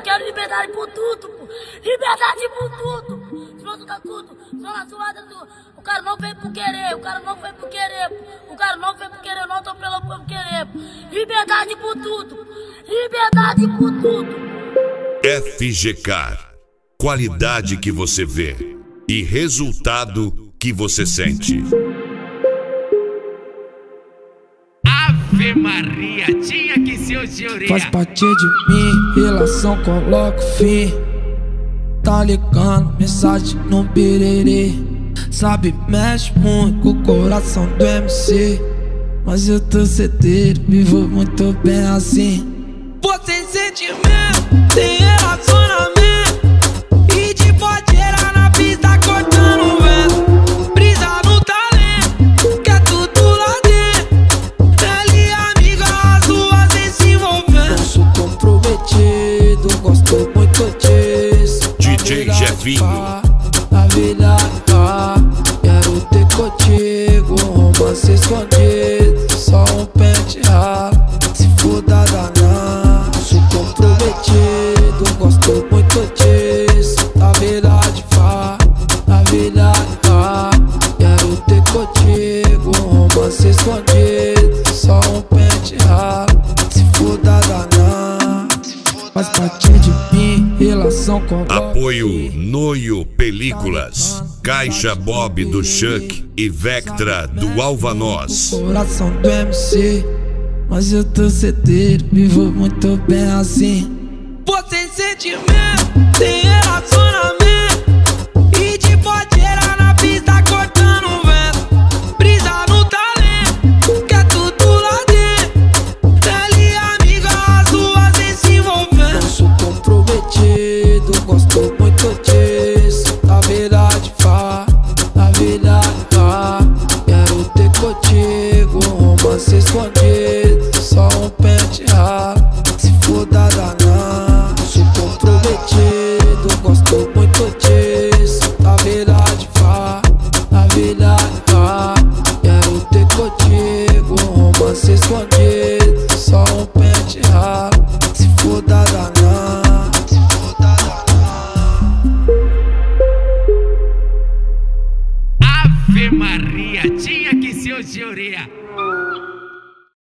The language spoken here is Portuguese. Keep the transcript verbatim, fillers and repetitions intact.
quero liberdade por tudo, pô. Liberdade por tudo. Pronto, tá tudo. Só na zoada do... O cara não veio por querer, o cara não veio por querer, pô. O cara não veio por querer, eu não tô pelo por querer, pô. Liberdade por tudo. Liberdade por tudo. F G Car. Qualidade que você vê e resultado que você sente. Ave Maria, tinha que ser o senhoria. Faz parte de mim, relação coloco fim. Tá ligando, mensagem no birerê. Sabe, mexe muito com o coração do M C. Mas eu tô certeiro, vivo muito bem assim. Pô, tem sentimento, tem relacionamento. E de podeira na pista cortando o vento. Brisa no talento, que é tudo lá dentro. Ela e amiga, as duas vem se envolvendo. Eu sou comprometido, gosto muito disso. D J Jefinho. Na vida, quero ter contigo um romance escondido. Só um pente ralo, se for da danã. Sou comprometido, gosto muito disso. Na verdade, vá, na verdade, vá. Quero ter contigo um romance escondido. Só um pente ralo, se for da danã. Faz parte de mim, relação com Apoio Noio Películas, Caixa Bob do Chuck e Vectra do Alvanoz. Coração do M C, mas eu tô certeiro, vivo muito bem assim. Pô, tem sentimento, tem relacionamento. E de podeira na pista cortando o vento. Brisa no talento, que é tudo lá dentro. Ela e amiga, as duas vem se envolvendo. Eu sou comprometido, gosto muito disso. Na verdade, vá, na verdade, vá. Quero ter contigo um romance escondido. Só um pente ralo, se for da danã. Sou comprometido, gosto muito disso. Na verdade, vá, na verdade, vá. Quero ter contigo um romance escondido. Só um pente ralo, se for da danã. Se for da danã. Ave Maria, tinha que ser o senhoria.